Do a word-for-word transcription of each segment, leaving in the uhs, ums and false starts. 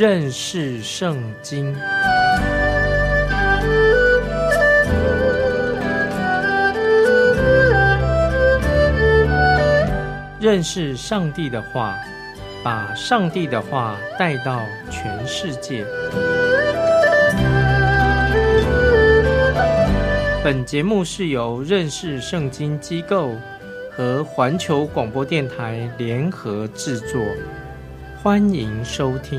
认识圣经。认识上帝的话，把上帝的话带到全世界。本节目是由认识圣经机构和环球广播电台联合制作，欢迎收听。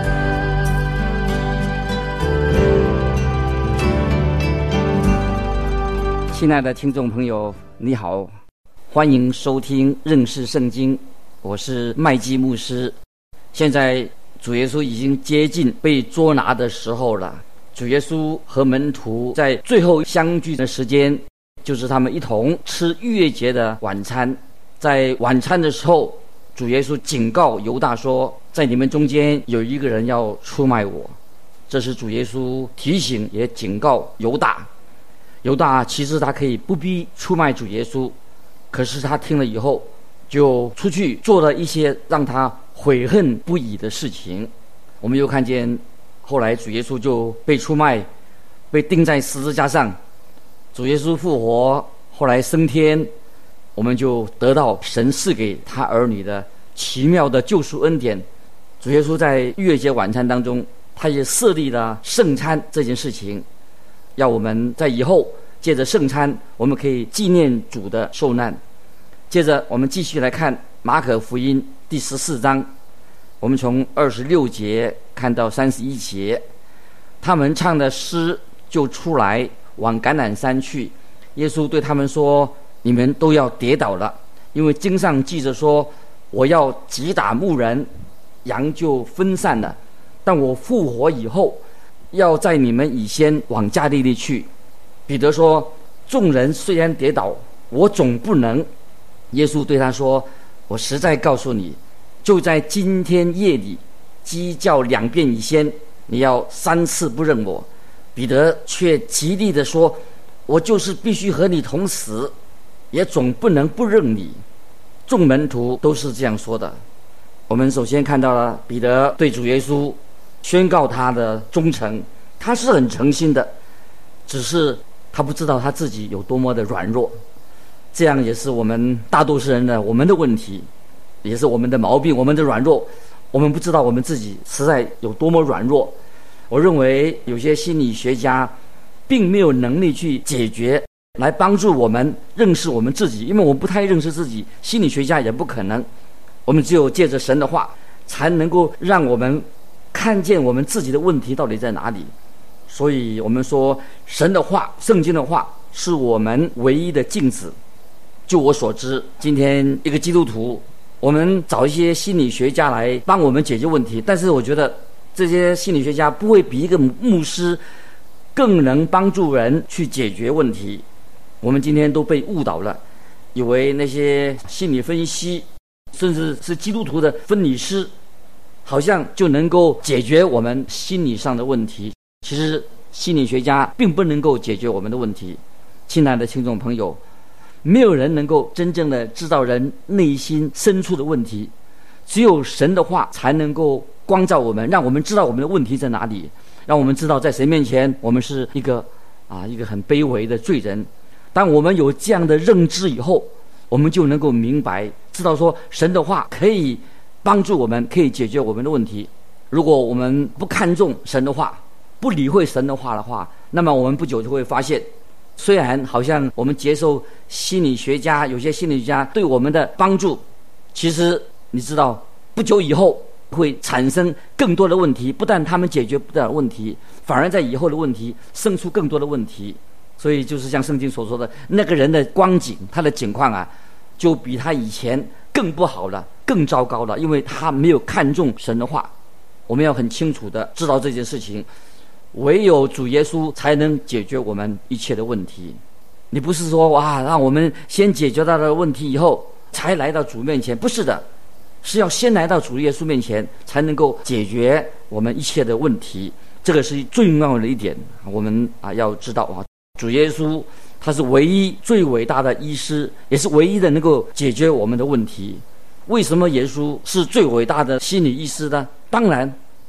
亲爱的听众朋友，你好，欢迎收听认识圣经，我是麦基牧师。现在主耶稣已经接近被捉拿的时候了。主耶稣和门徒在最后相聚的时间，就是他们一同吃逾越节的晚餐。在晚餐的时候，主耶稣警告犹大说，在你们中间有一个人要出卖我。这是主耶稣提醒也警告犹大。犹大其实他可以不必出卖主耶稣，可是他听了以后就出去做了一些让他悔恨不已的事情。我们又看见后来主耶稣就被出卖，被钉在十字架上。主耶稣复活，后来升天，我们就得到神赐给他儿女的奇妙的救赎恩典。主耶稣在逾越节晚餐当中，他也设立了圣餐这件事情，要我们在以后借着圣餐，我们可以纪念主的受难。接着我们继续来看马可福音第十四章，我们从二十六节看到三十一节。他们唱的诗就出来往橄榄山去，耶稣对他们说，你们都要跌倒了，因为经上记着说，我要击打牧人，羊就分散了。但我复活以后，要在你们以先往加利利去。彼得说，众人虽然跌倒，我总不能。耶稣对他说，我实在告诉你，就在今天夜里，鸡叫两遍以先，你要三次不认我。彼得却极力地说，我就是必须和你同死，也总不能不认你。众门徒都是这样说的。我们首先看到了彼得对主耶稣宣告他的忠诚，他是很诚心的，只是他不知道他自己有多么的软弱。这样也是我们大多数人的我们的问题，也是我们的毛病，我们的软弱。我们不知道我们自己实在有多么软弱。我认为有些心理学家并没有能力去解决，来帮助我们认识我们自己，因为我们不太认识自己，心理学家也不可能。我们只有借着神的话，才能够让我们看见我们自己的问题到底在哪里。所以我们说，神的话，圣经的话是我们唯一的镜子。就我所知，今天一个基督徒，我们找一些心理学家来帮我们解决问题，但是我觉得这些心理学家不会比一个牧师更能帮助人去解决问题。我们今天都被误导了，以为那些心理分析甚至是基督徒的分理师好像就能够解决我们心理上的问题。其实心理学家并不能够解决我们的问题。亲爱的听众朋友，没有人能够真正的知道人内心深处的问题，只有神的话才能够光照我们，让我们知道我们的问题在哪里，让我们知道在神面前我们是一个啊一个很卑微的罪人。当我们有这样的认知以后，我们就能够明白知道说神的话可以帮助我们，可以解决我们的问题。如果我们不看重神的话，不理会神的话的话，那么我们不久就会发现，虽然好像我们接受心理学家有些心理学家对我们的帮助，其实你知道不久以后会产生更多的问题，不但他们解决不了问题，反而在以后的问题生出更多的问题。所以就是像圣经所说的，那个人的光景，他的境况啊，就比他以前更不好了，更糟糕了，因为他没有看重神的话。我们要很清楚的知道这件事情，唯有主耶稣才能解决我们一切的问题。你不是说哇，让我们先解决到的问题以后才来到主面前，不是的，是要先来到主耶稣面前，才能够解决我们一切的问题。这个是最重要的一点，我们啊要知道啊，主耶稣他是唯一最伟大的医师，也是唯一的能够解决我们的问题。为什么耶稣是最伟大的心理医师呢？当然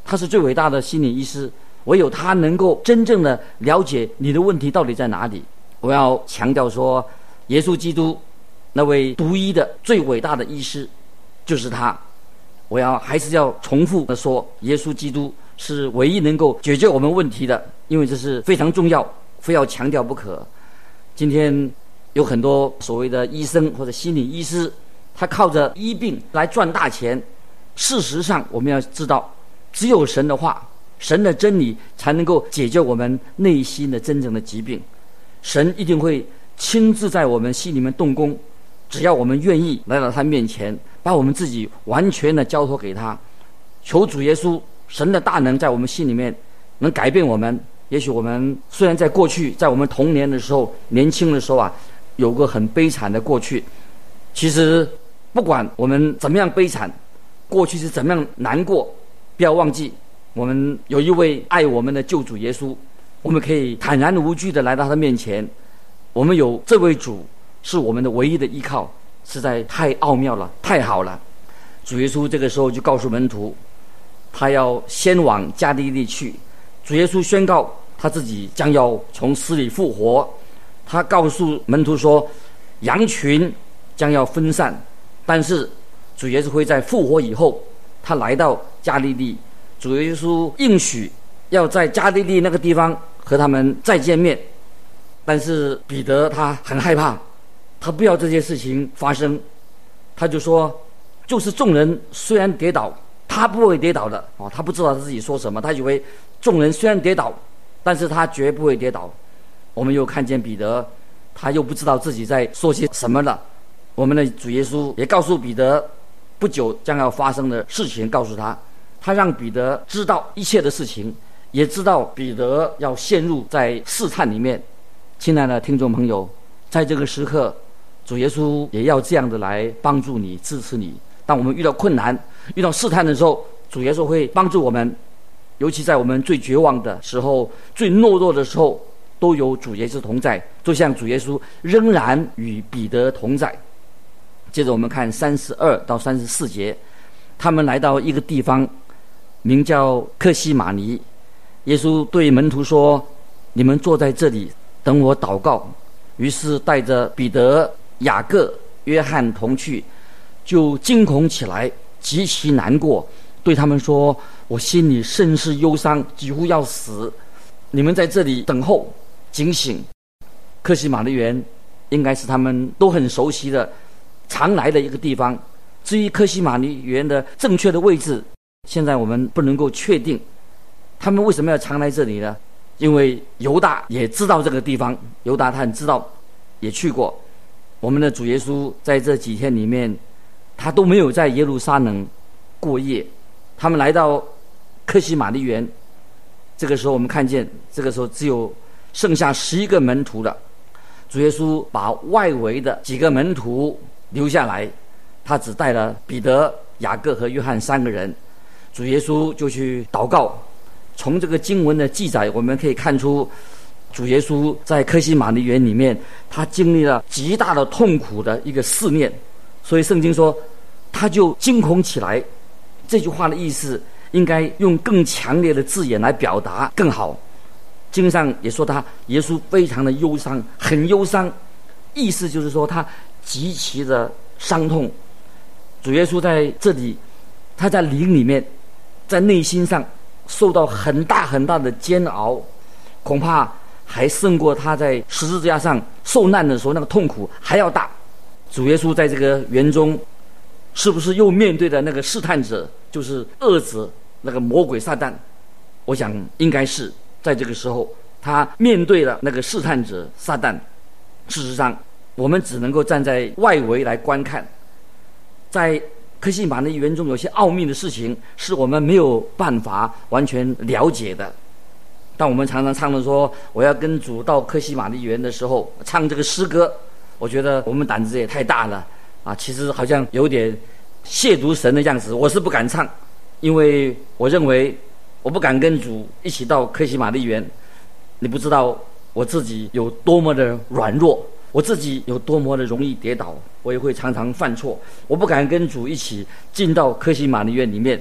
他是最伟大的心理医师，唯有他能够真正的了解你的问题到底在哪里。我要强调说，耶稣基督那位独一的最伟大的医师就是他。我要还是要重复的说，耶稣基督是唯一能够解决我们问题的，因为这是非常重要，非要强调不可。今天有很多所谓的医生或者心理医师，他靠着医病来赚大钱。事实上我们要知道，只有神的话，神的真理才能够解决我们内心的真正的疾病。神一定会亲自在我们心里面动工，只要我们愿意来到他面前，把我们自己完全的交托给他。求主耶稣神的大能在我们心里面能改变我们。也许我们虽然在过去，在我们童年的时候，年轻的时候啊，有个很悲惨的过去，其实不管我们怎么样悲惨，过去是怎么样难过，不要忘记我们有一位爱我们的救主耶稣，我们可以坦然无惧的来到他面前。我们有这位主是我们的唯一的依靠，实在太奥妙了，太好了。主耶稣这个时候就告诉门徒，他要先往加利利去。主耶稣宣告他自己将要从死里复活。他告诉门徒说，羊群将要分散，但是主耶稣会在复活以后，他来到加利利。主耶稣应许要在加利利那个地方和他们再见面，但是彼得他很害怕，他不要这些事情发生。他就说，就是众人虽然跌倒，他不会跌倒的。哦，他不知道他自己说什么，他以为众人虽然跌倒，但是他绝不会跌倒。我们又看见彼得，他又不知道自己在说些什么了。我们的主耶稣也告诉彼得不久将要发生的事情，告诉他，他让彼得知道一切的事情，也知道彼得要陷入在试探里面。亲爱的听众朋友，在这个时刻，主耶稣也要这样的来帮助你，支持你。当我们遇到困难，遇到试探的时候，主耶稣会帮助我们，尤其在我们最绝望的时候，最懦弱的时候，都有主耶稣同在，就像主耶稣仍然与彼得同在。接着我们看三十二到三十四节，他们来到一个地方名叫客西马尼。耶稣对门徒说，你们坐在这里等我祷告。于是带着彼得、雅各、约翰同去，就惊恐起来，极其难过，对他们说，我心里甚是忧伤，几乎要死。你们在这里等候，警醒。客西马尼园应该是他们都很熟悉的常来的一个地方。至于客西马尼园的正确的位置，现在我们不能够确定。他们为什么要常来这里呢？因为犹大也知道这个地方，犹大他很知道，也去过。我们的主耶稣在这几天里面，他都没有在耶路撒冷过夜。他们来到客西马尼园，这个时候我们看见，这个时候只有剩下十一个门徒了。主耶稣把外围的几个门徒留下来，他只带了彼得、雅各和约翰三个人。主耶稣就去祷告。从这个经文的记载，我们可以看出，主耶稣在客西马尼园里面，他经历了极大的痛苦的一个试炼，所以圣经说他就惊恐起来。这句话的意思应该用更强烈的字眼来表达更好。经上也说他耶稣非常的忧伤，很忧伤，意思就是说他极其的伤痛。主耶稣在这里，他在灵里面，在内心上受到很大很大的煎熬，恐怕还胜过他在十字架上受难的时候那个痛苦还要大。主耶稣在这个园中，是不是又面对的那个试探者，就是恶者，那个魔鬼撒旦？我想应该是在这个时候，他面对了那个试探者撒旦。事实上，我们只能够站在外围来观看，在客西马尼园中有些奥秘的事情是我们没有办法完全了解的。当我们常常唱的说我要跟主到客西马尼园的时候，唱这个诗歌，我觉得我们胆子也太大了啊！其实好像有点亵渎神的样子，我是不敢唱，因为我认为我不敢跟主一起到客西马尼园。你不知道我自己有多么的软弱，我自己有多么的容易跌倒，我也会常常犯错。我不敢跟主一起进到客西马尼园里面，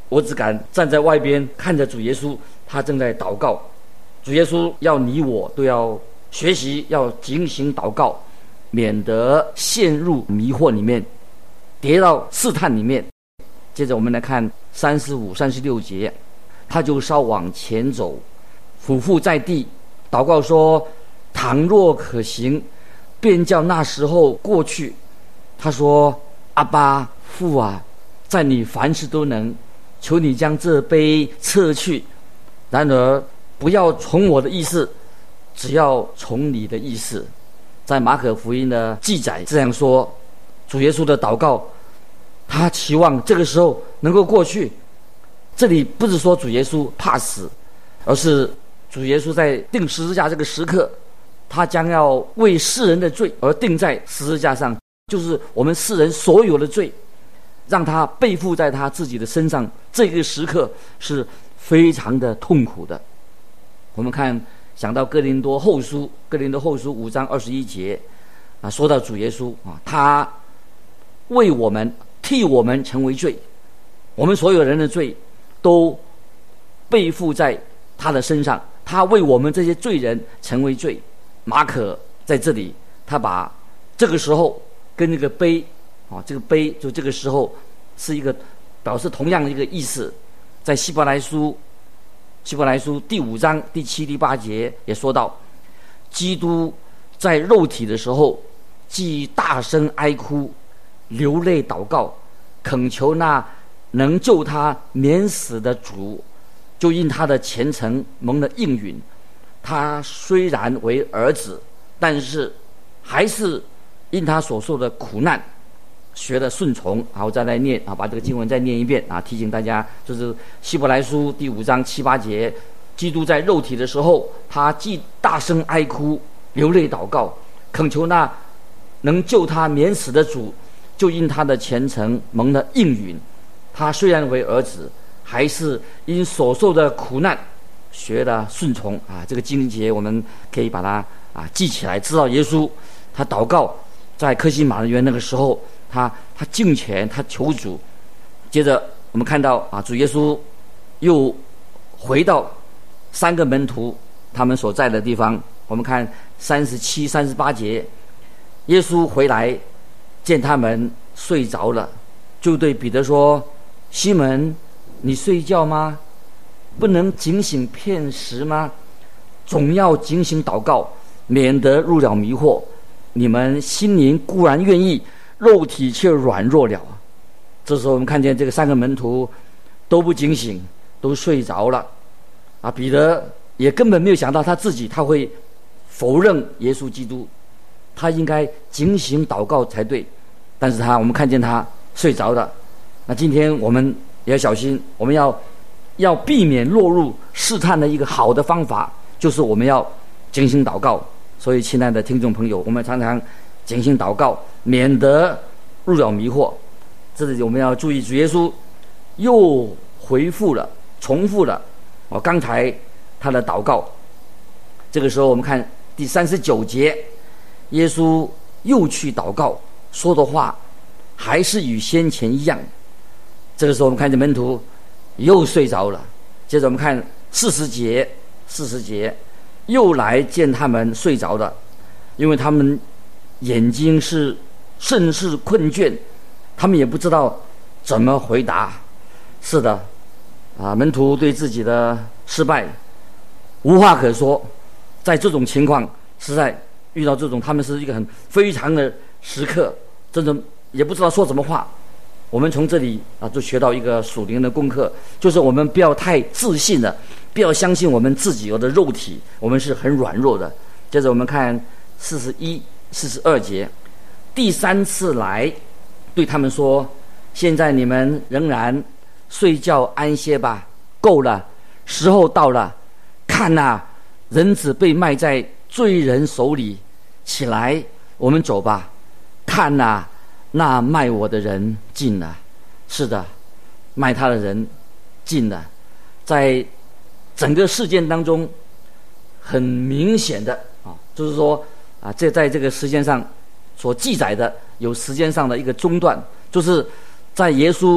我只敢站在外边看着主耶稣，他正在祷告。主耶稣要你我都要学习，要警醒祷告，免得陷入迷惑里面，跌到试探里面。接着我们来看三十五、三十六节，他就稍往前走，俯伏在地，祷告说：倘若可行，便叫那时候过去。他说：阿爸父啊，在你凡事都能，求你将这杯撤去，然而不要从我的意思，只要从你的意思。在马可福音的记载这样说，主耶稣的祷告，他期望这个时候能够过去。这里不是说主耶稣怕死，而是主耶稣在钉十字架这个时刻，他将要为世人的罪而钉在十字架上，就是我们世人所有的罪，让他背负在他自己的身上。这个时刻是非常的痛苦的。我们看想到哥林多后书，哥林多后书五章二十一节啊，说到主耶稣啊，他为我们替我们成为罪，我们所有人的罪都背负在他的身上，他为我们这些罪人成为罪。马可在这里，他把这个时候跟那个杯啊，这个杯就这个时候是一个表示同样的一个意思。在希伯来书希伯来书第五章第七、第八节也说到，基督在肉体的时候，既大声哀哭，流泪祷告，恳求那能救他免死的主，就因他的虔诚蒙了应允。他虽然为儿子，但是还是因他所受的苦难学了顺从。好，我再来念啊，把这个经文再念一遍啊，提醒大家，就是希伯来书第五章七八节，基督在肉体的时候，他既大声哀哭，流泪祷告，恳求那能救他免死的主，就因他的虔诚蒙了应允。他虽然为儿子，还是因所受的苦难学了顺从啊。这个经节我们可以把它啊记起来，知道耶稣他祷告在客西马尼园那个时候，他他敬虔，他求主。接着我们看到啊，主耶稣又回到三个门徒他们所在的地方。我们看三十七、三十八节，耶稣回来见他们睡着了，就对彼得说：西门，你睡觉吗？不能警醒片时吗？总要警醒祷告，免得入了迷惑。你们心灵固然愿意，肉体却软弱了。这时候我们看见这个三个门徒都不警醒，都睡着了啊。彼得也根本没有想到他自己他会否认耶稣基督，他应该警醒祷告才对，但是他我们看见他睡着了。那今天我们也要小心，我们要要避免落入试探的一个好的方法，就是我们要警醒祷告。所以亲爱的听众朋友，我们常常警醒祷告，免得入了迷惑。这里我们要注意，主耶稣又回复了，重复了哦刚才他的祷告。这个时候我们看第三十九节，耶稣又去祷告，说的话还是与先前一样。这个时候我们看见门徒又睡着了。接着我们看四十节，四十节又来见他们睡着了，因为他们眼睛是甚是困倦，他们也不知道怎么回答。是的啊，门徒对自己的失败无话可说，在这种情况，实在遇到这种他们是一个很非常的时刻，真的也不知道说什么话。我们从这里啊，就学到一个属灵的功课，就是我们不要太自信了，不要相信我们自己有的肉体，我们是很软弱的。接着我们看四十一、四十二节，第三次来对他们说：现在你们仍然睡觉安歇吧，够了，时候到了。看啊，人子被卖在罪人手里，起来，我们走吧。看啊，那卖我的人近了。是的，卖他的人近了。在整个事件当中，很明显的啊，就是说啊，这在这个时间上所记载的有时间上的一个中断，就是在耶稣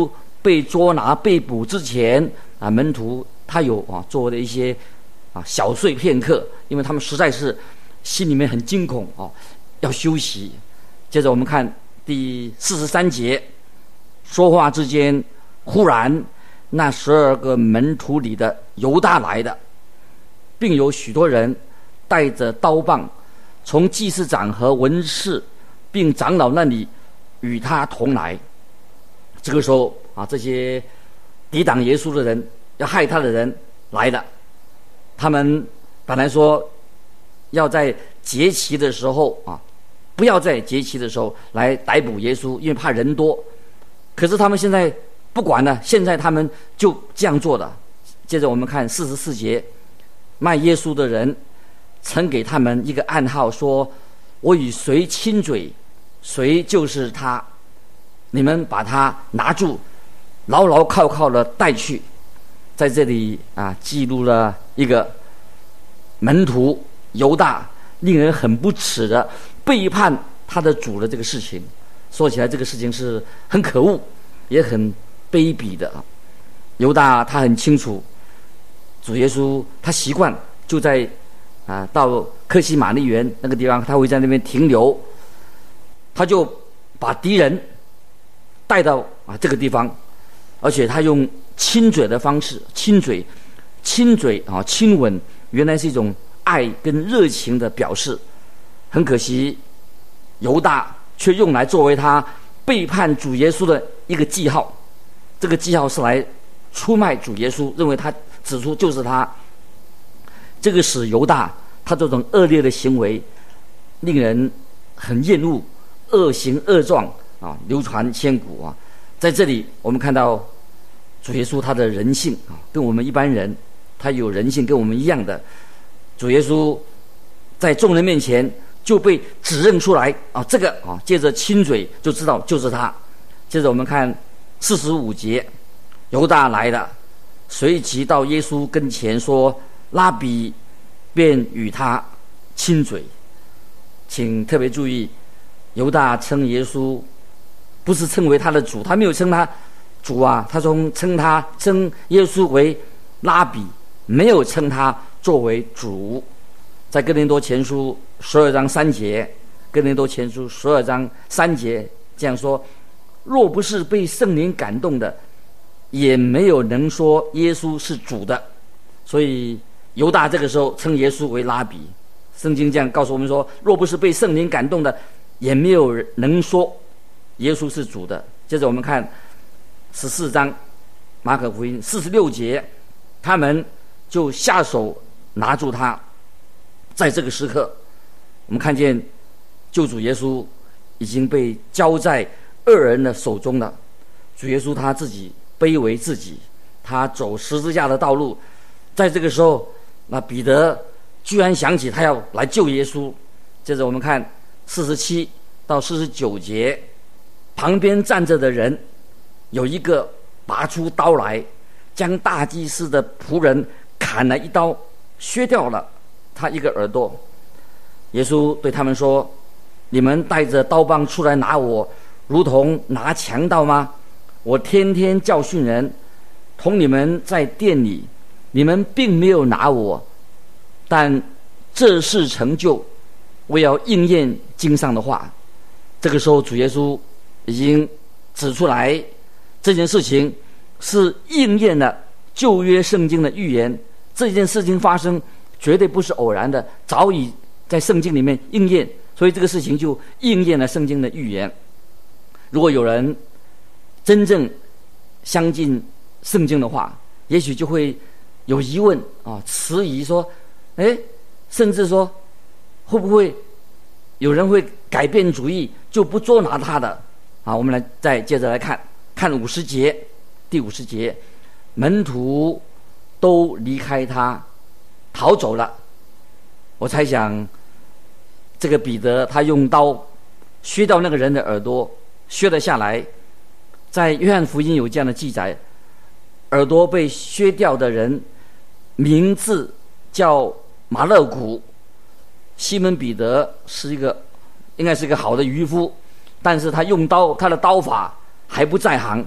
被捉拿被捕之前啊，门徒他有啊做的一些啊小睡片刻，因为他们实在是心里面很惊恐啊，要休息。接着我们看第四十三节，说话之间，忽然那十二个门徒里的犹大来的，并有许多人带着刀棒，从祭司长和文士并长老那里与他同来。这个时候啊，这些抵挡耶稣的人，要害他的人来了。他们本来说要在节期的时候啊，不要在节期的时候来逮捕耶稣，因为怕人多。可是他们现在不管了，现在他们就这样做了。接着我们看四十四节，卖耶稣的人曾给他们一个暗号，说：我与谁亲嘴，谁就是他。你们把他拿住，牢牢靠靠的带去。在这里啊，记录了一个门徒犹大令人很不耻的背叛他的主的这个事情。说起来，这个事情是很可恶，也很卑鄙的。犹大他很清楚，主耶稣他习惯就在啊到客西马尼园那个地方，他会在那边停留，他就把敌人带到啊这个地方，而且他用亲嘴的方式，亲嘴，亲嘴啊，亲吻，原来是一种爱跟热情的表示。很可惜，犹大却用来作为他背叛主耶稣的一个记号。这个记号是来出卖主耶稣，认为他指出就是他。这个使犹大他这种恶劣的行为令人很厌恶，恶行恶状啊，流传千古啊。在这里我们看到主耶稣他的人性啊，跟我们一般人他有人性跟我们一样的。主耶稣在众人面前就被指认出来啊，这个啊，借着亲嘴就知道就是他。接着我们看四十五节，犹大来了，随即到耶稣跟前说：拉比，便与他亲嘴。请特别注意，犹大称耶稣不是称为他的主，他没有称他主啊，他从称他称耶稣为拉比，没有称他作为主。在哥林多前书十二章三节，哥林多前书十二章三节这样说：若不是被圣灵感动的，也没有能说耶稣是主的。所以犹大这个时候称耶稣为拉比。圣经这样告诉我们说，若不是被圣灵感动的，也没有人能说耶稣是主的。接着我们看十四章马可福音四十六节，他们就下手拿住他。在这个时刻，我们看见救主耶稣已经被交在恶人的手中了。主耶稣他自己卑微自己，他走十字架的道路。在这个时候，那彼得居然想起他要来救耶稣。接着我们看四十七到四十九节，旁边站着的人有一个拔出刀来，将大祭司的仆人砍了一刀，削掉了他一个耳朵。耶稣对他们说：你们带着刀棒出来拿我，如同拿强盗吗？我天天教训人，同你们在店里，你们并没有拿我，但这事成就，我要应验经上的话。这个时候主耶稣已经指出来，这件事情是应验了旧约圣经的预言。这件事情发生绝对不是偶然的，早已在圣经里面应验，所以这个事情就应验了圣经的预言。如果有人真正相信圣经的话，也许就会有疑问啊，迟疑说，哎，甚至说会不会有人会改变主意，就不捉拿他的啊？我们来再接着来看看五十节，第五十节，门徒都离开他逃走了。我猜想这个彼得他用刀削掉那个人的耳朵，削了下来。在约翰福音有这样的记载，耳朵被削掉的人名字叫马勒古。西门彼得是一个应该是一个好的渔夫，但是他用刀，他的刀法还不在行。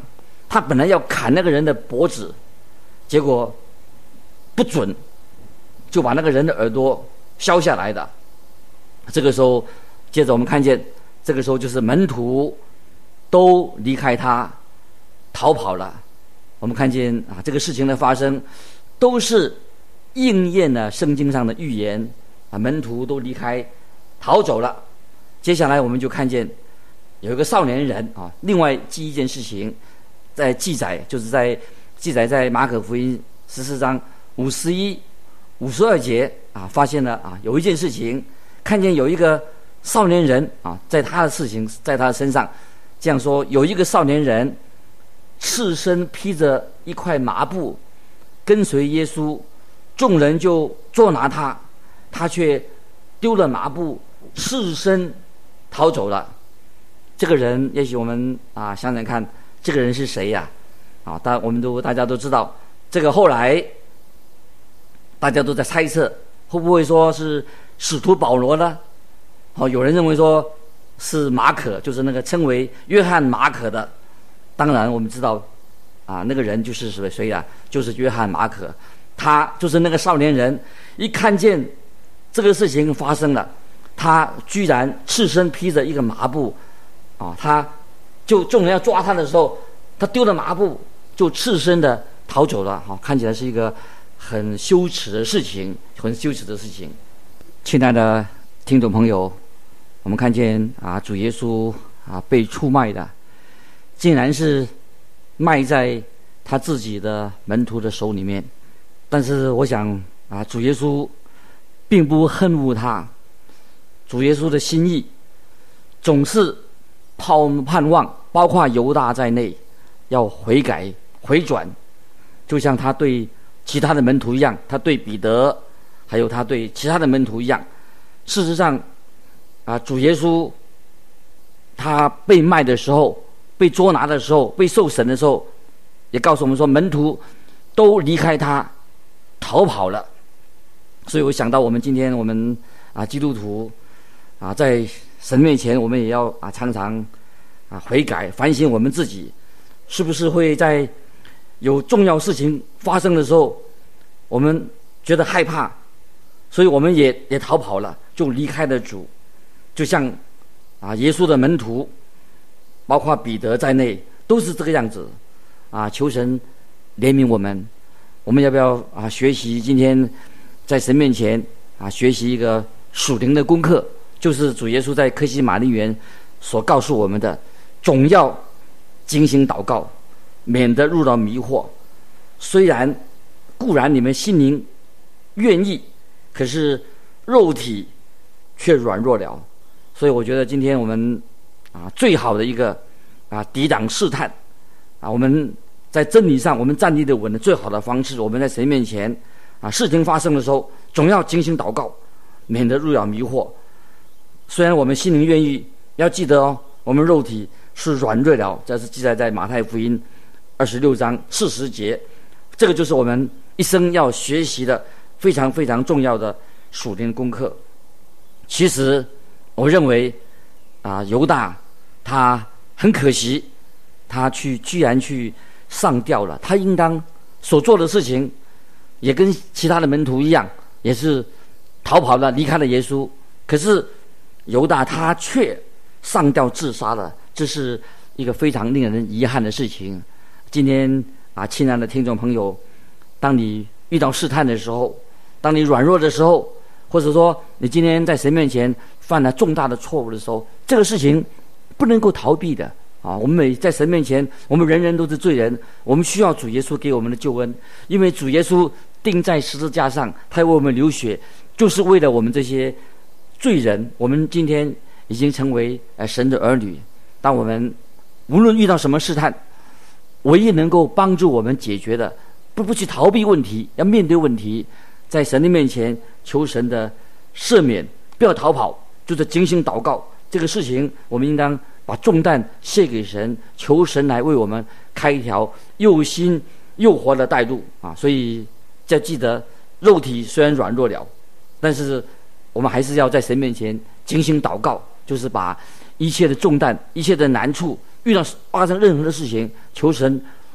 他本来要砍那个人的脖子，结果不准，就把那个人的耳朵削下来的。这个时候，接着我们看见，这个时候就是门徒都离开他，逃跑了。我们看见啊，这个事情的发生，都是应验了圣经上的预言啊，门徒都离开，逃走了。接下来我们就看见有一个少年人啊，另外记一件事情，在记载，就是在记载在马可福音十四章五十一、五十二节啊，发现了啊，有一件事情，看见有一个少年人啊，在他的事情，在他的身上，这样说，有一个少年人赤身披着一块麻布，跟随耶稣，众人就捉拿他，他却丢了麻布，赤身逃走了。这个人，也许我们啊想想看，这个人是谁呀？啊，大我们都大家都知道，这个后来大家都在猜测，会不会说是使徒保罗呢？哦，有人认为说是马可，就是那个称为约翰马可的。当然，我们知道啊，那个人就是谁谁呀？就是约翰马可，他就是那个少年人。一看见这个事情发生了，他居然赤身披着一个麻布，啊，他就众人要抓他的时候，他丢了麻布，就赤身的逃走了。哈、啊，看起来是一个很羞耻的事情，很羞耻的事情。亲爱的听众朋友，我们看见啊，主耶稣啊被出卖的，竟然是卖在他自己的门徒的手里面。但是我想啊，主耶稣并不恨恶他，主耶稣的心意总是盼盼望，包括犹大在内，要悔改回转，就像他对其他的门徒一样，他对彼得还有他对其他的门徒一样。事实上啊，主耶稣他被卖的时候，被捉拿的时候，被受审的时候，也告诉我们说，门徒都离开他，逃跑了。所以我想到我们今天我们啊基督徒啊在神面前，我们也要啊常常啊悔改反省我们自己，是不是会在有重要事情发生的时候，我们觉得害怕，所以我们也也逃跑了，就离开了主。就像啊耶稣的门徒，包括彼得在内，都是这个样子啊。求神怜悯我们，我们要不要啊学习今天在神面前啊学习一个属灵的功课，就是主耶稣在客西马尼园所告诉我们的，总要精心祷告，免得入到迷惑。虽然固然你们心灵愿意，可是肉体却软弱了。所以我觉得今天我们啊最好的一个啊抵挡试探啊，我们在真理上我们站立的稳的最好的方式，我们在神面前啊事情发生的时候，总要精心祷告，免得入了迷惑。虽然我们心灵愿意，要记得哦，我们肉体是软弱了。这是记载在马太福音二十六章四十节。这个就是我们一生要学习的非常非常重要的属灵功课。其实我认为啊，犹大他很可惜，他去居然去上吊了。他应当所做的事情也跟其他的门徒一样，也是逃跑了，离开了耶稣。可是犹大他却上吊自杀了，这是一个非常令人遗憾的事情。今天啊，亲爱的听众朋友，当你遇到试探的时候，当你软弱的时候，或者说你今天在神面前犯了重大的错误的时候，这个事情不能够逃避的啊！我们每在神面前，我们人人都是罪人，我们需要主耶稣给我们的救恩，因为主耶稣钉在十字架上，他为我们流血，就是为了我们这些罪人。我们今天已经成为呃神的儿女，当我们无论遇到什么试探，唯一能够帮助我们解决的，不不去逃避问题，要面对问题，在神的面前求神的赦免，不要逃跑，就是精心祷告。这个事情我们应当把重担卸给神，求神来为我们开一条又新又活的道路啊！所以要记得，肉体虽然软弱了，但是我们还是要在神面前精心祷告，就是把一切的重担、一切的难处，遇到发生任何的事情，求神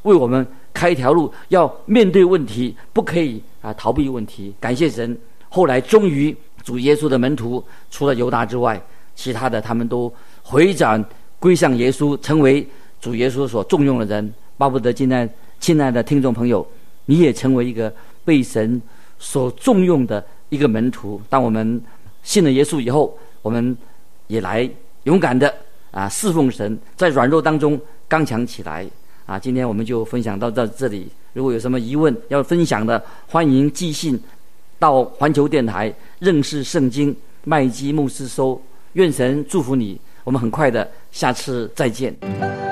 为我们开一条路，要面对问题，不可以啊逃避问题。感谢神，后来终于主耶稣的门徒除了犹大之外，其他的他们都回转归向耶稣，成为主耶稣所重用的人。巴不得今天亲爱的听众朋友，你也成为一个被神所重用的一个门徒。当我们信了耶稣以后，我们也来勇敢的啊侍奉神，在软弱当中刚强起来啊！今天我们就分享到到这里。如果有什么疑问要分享的，欢迎寄信到环球电台认识圣经麦基牧师收。愿神祝福你，我们很快的下次再见。